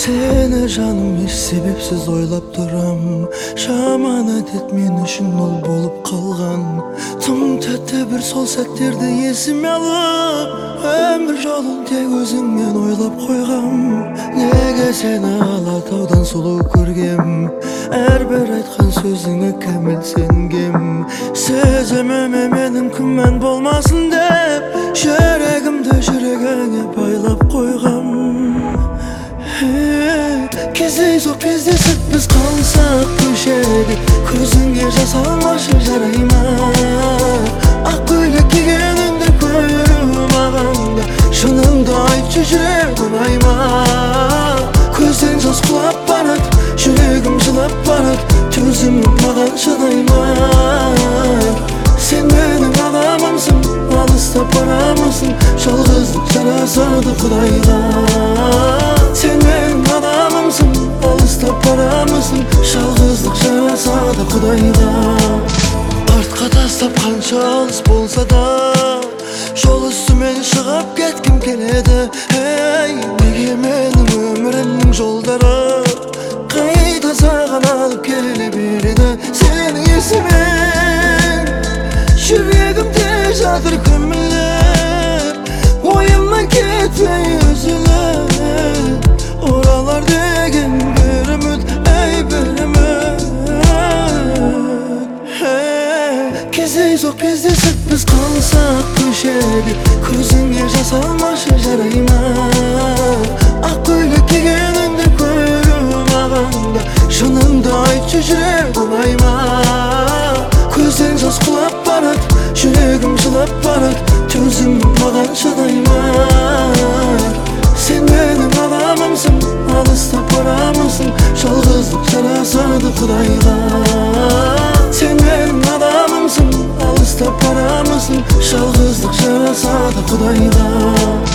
Seni canım hiç sebepsiz oylap duram. Şamanat et men üçün ol bolup kalgan. Tım tete bir sol settirdi esime alıp, ömür jolun tek özüңmen oylap koygam. Nege seni Alataudan sulu көргем, әрбір айтқан сөзіңе кәміл сенгем. Сезіміме менің күмән болмасын деп, жүрегімді жүрегіңе байлап қойғам. Кездейсоқ кездесіп біз қалсақ көшеде, көзіңе жас алмашы жарай ма? Ақ көйлек кигеніңді көріп мағанда, шыныңды айтшы жүрегім ай ма? Көзден жас құлап барат, жүрегім жылап барат, төзімім маған шыдай ма? Сен менің адамымсың, алыстап барамысың, жалғыздық жарасады құдайға. Сен менің адамымсың, алыстап барамысың, жалғыздық жарасады құдайға. Артқа тастап қанша алыс болса да, жол үстімен шығып кеткім келеді. Неге менің өмірімнің жолдары қайта саған алып келе береді? Сенің есімің жүрегімде жатыр көміліп, ойымнан кетпей үзіліп. Оралар деген бір үміт, ей бір үміт. Кездейсоқ кездесіп біз қалсақ көшеде, көзіңе жас алмашы жарай ма? Ақ көйлек кигеніңді көріп мағанда, шыныңды айтшы жүрегім ай ма? Көзден жас құлап барат, жүрегім жылап барат, төзімім маған шыдай ма? Сен менің адамымсың, алыстап барамысың, жалғыздық жарасады құдайға. Сен менің адамымсың, алыстап барамысың, жалғыздық жарасады құдайға.